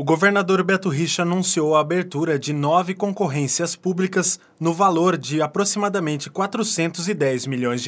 O governador Beto Richa anunciou a abertura de 9 concorrências públicas no valor de aproximadamente R$ 410 milhões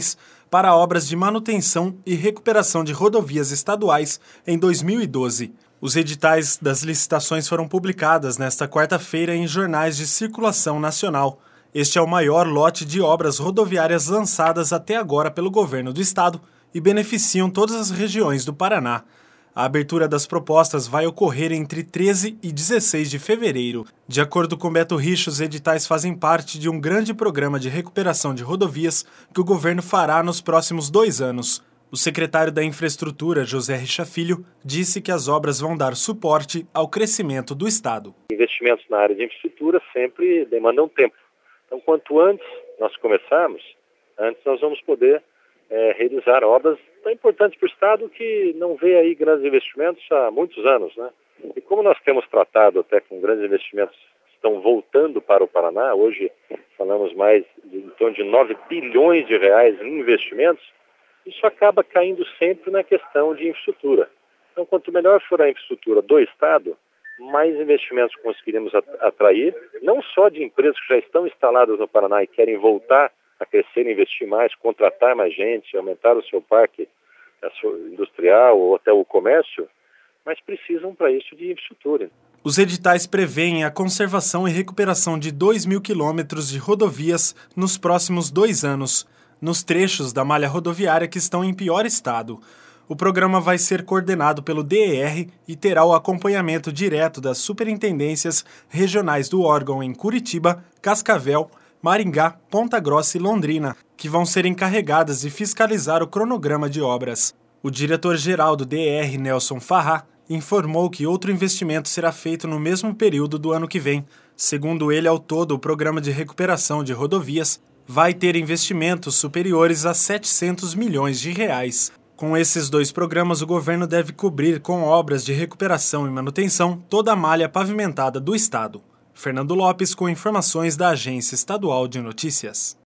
para obras de manutenção e recuperação de rodovias estaduais em 2012. Os editais das licitações foram publicadas nesta quarta-feira em jornais de circulação nacional. Este é o maior lote de obras rodoviárias lançadas até agora pelo governo do estado e beneficiam todas as regiões do Paraná. A abertura das propostas vai ocorrer entre 13 e 16 de fevereiro. De acordo com Beto Richa, os editais fazem parte de um grande programa de recuperação de rodovias que o governo fará nos próximos 2 anos. O secretário da Infraestrutura, José Richa Filho, disse que as obras vão dar suporte ao crescimento do estado. Investimentos na área de infraestrutura sempre demandam tempo. Então, quanto antes nós começarmos, antes nós vamos poder realizar obras tão importantes para o estado que não vê aí grandes investimentos há muitos anos, né? E como nós temos tratado até com grandes investimentos que estão voltando para o Paraná, hoje falamos mais em torno de 9 bilhões de reais em investimentos, isso acaba caindo sempre na questão de infraestrutura. Então, quanto melhor for a infraestrutura do estado, mais investimentos conseguiremos atrair, não só de empresas que já estão instaladas no Paraná e querem voltar a crescer, investir mais, contratar mais gente, aumentar o seu parque industrial ou até o comércio, mas precisam para isso de infraestrutura. Os editais prevêem a conservação e recuperação de 2.000 quilômetros de rodovias nos próximos 2 anos, nos trechos da malha rodoviária que estão em pior estado. O programa vai ser coordenado pelo DER e terá o acompanhamento direto das superintendências regionais do órgão em Curitiba, Cascavel, Maringá, Ponta Grossa e Londrina, que vão ser encarregadas de fiscalizar o cronograma de obras. O diretor-geral do DER, Nelson Farrá, informou que outro investimento será feito no mesmo período do ano que vem. Segundo ele, ao todo, o programa de recuperação de rodovias vai ter investimentos superiores a R$ 700 milhões. Com esses 2 programas, o governo deve cobrir com obras de recuperação e manutenção toda a malha pavimentada do estado. Fernando Lopes com informações da Agência Estadual de Notícias.